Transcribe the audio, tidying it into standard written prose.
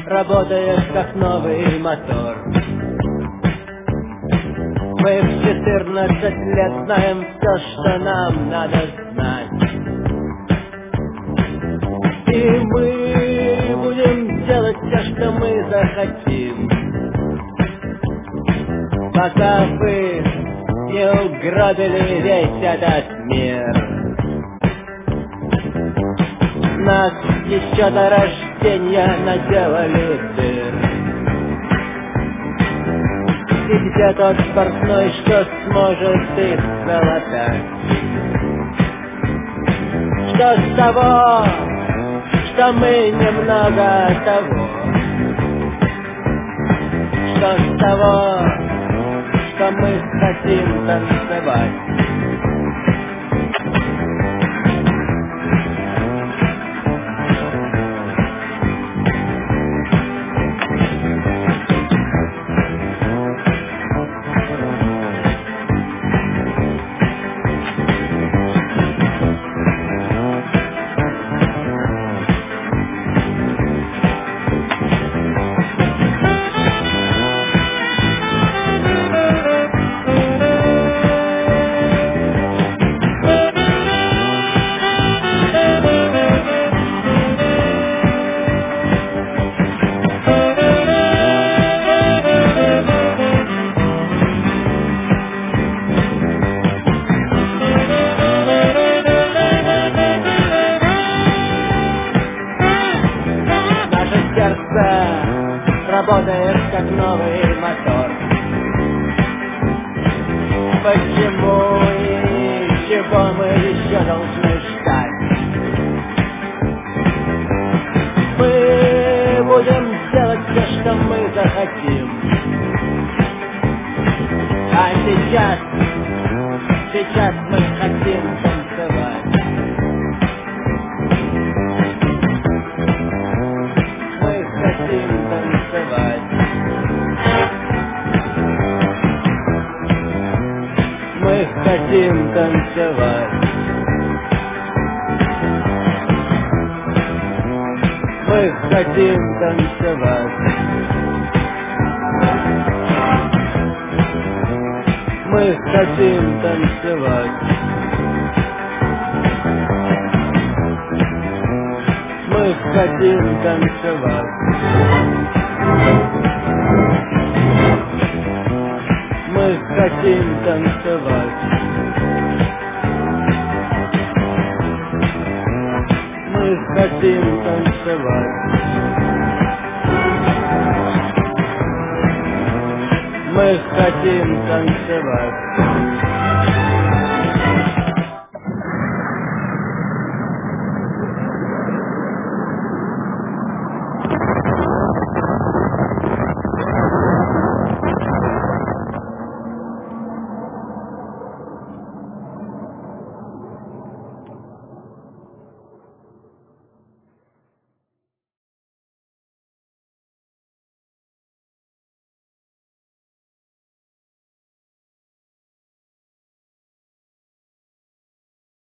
работаешь как новый мотор. Мы в 14 лет знаем все, что нам надо знать. И мы будем делать все, что мы захотим, пока вы не угробили весь этот мир. Нас еще до рождения наделали дыр. И где тот портной, что сможет их залатать? Что с того, что мы немного того? Что с того, что мы хотим танцевать? Работаешь как новый мотор. Почему и чего мы еще должны ждать? Мы будем делать все, что мы захотим. А сейчас мы хотим танцевать. Мы хотим танцевать. Мы хотим танцевать. Мы хотим танцевать. Мы хотим танцевать. Мы хотим танцевать. Мы хотим танцевать. Мы хотим танцевать. Мы хотим танцевать.